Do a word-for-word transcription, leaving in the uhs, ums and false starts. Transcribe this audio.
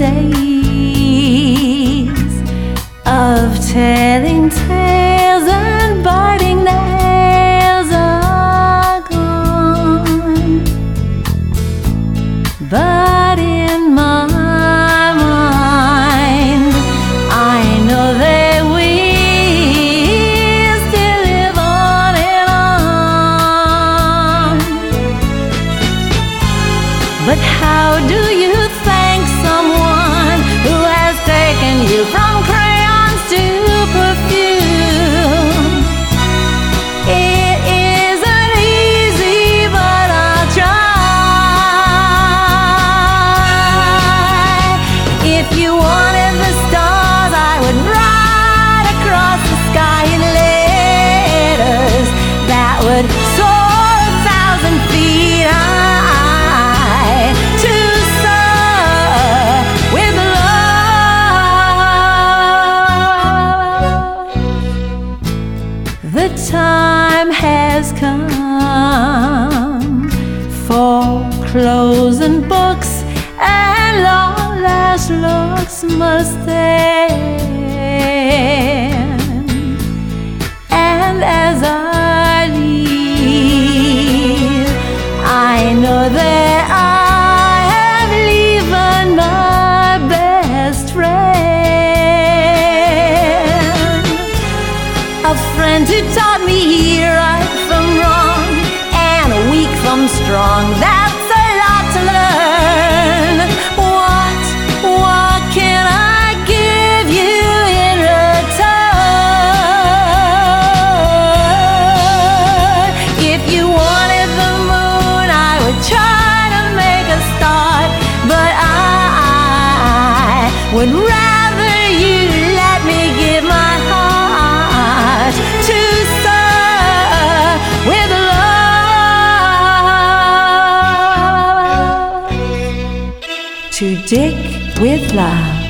days of telling tales and biting nails are gone, but in my mind I know that we still live on and on. But how do you thank someone who has taken you from crayons to perfume? It isn't easy, but I'll try. If you wanted the stars, I would ride across the sky in letters that would soar a thousand feet high to soar with love. The time has come for clothes and books, and long last looks must end. And as I leave, I know that I have leaving my best friend, a friend who taught me right from wrong and weak from strong. That's a lot to learn. What, what can I give you in return? If you wanted the moon, I would try to make a start, but I would rather you let me give my heart to soar with love, to dig with love.